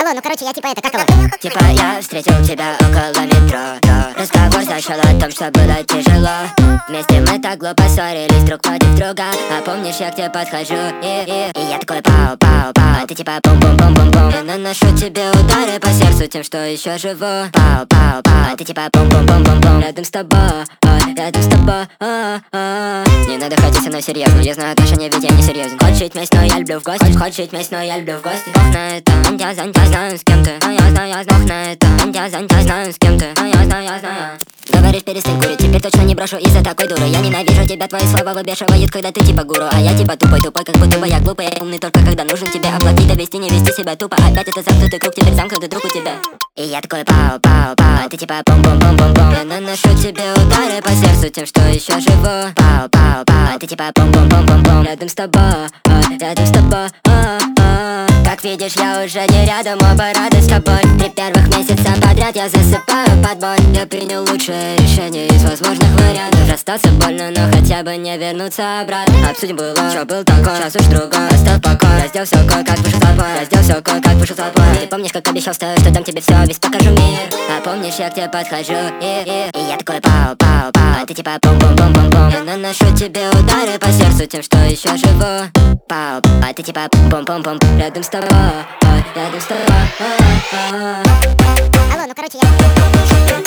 Алло, ну короче, я типа это, как его? Типа я встретил тебя около метро. Разговор зашел о том, что было тяжело. Вместе мы так глупо ссорились друг против друга. А помнишь, я к тебе подхожу и я такой пау-пау-пау, а ты типа бум-бум-бум-бум-бум. Я наношу тебе удары по сердцу тем, что еще живу. Пау-пау-пау, а ты типа бум-бум-бум-бум-бум. Рядом с тобой, рядом с тобой. Не надо ходить со мной серьезно, я знаю отношения, ведь я не серьезен. Хочешь жить вместе, но я люблю в гости. Хочешь жить вместе, но я люблю в гости. Бог на это, я знаю с кем ты. Но я знаю, бог на это, я знаю с кем ты. Но я знаю. Говоришь, перестань курить, теперь точно не брошу из-за такой дуры. Я ненавижу тебя, твои слова выбешивают, когда ты типа гуру. А я типа тупой, как будто бы я глупый. Я умный только когда нужен тебе оплатить, довести, не вести себя тупо. Опять это замкнутый круг, теперь замкнутый друг у тебя. И я такой пау-пау-пау, а ты типа бум-бум-бум-бум-бум. Я наношу тебе удары по сердцу тем, что еще живу. Пау-пау-пау, а ты типа бум-бум-бум-бум-бум. Рядом с тобой, рядом с тобой. Как видишь, я уже не рядом, оба рады с тобой. 3 первых месяца подряд я засыпаю под боль. Я принял лучшее решение из возможных вариантов. Расстаться больно, но хотя бы не вернуться обратно. Обсудим было, что был такой, сейчас уж другой. Оставь покой, раздел все кое-как пошел толпой. Раздел все кое-как пошел толпой. Ты помнишь, как обещал, что дам тебе все, весь покажу мир. А помнишь, я к тебе подхожу и я такой пау-пау-пау, а ты типа бум-бум-бум-бум-бум. Я наношу тебе удары по сердцу тем, что еще живу. Пау, а ты типа бум-бум-бум. Рядом с тобой, рядом с тобой. Алло, ну короче, я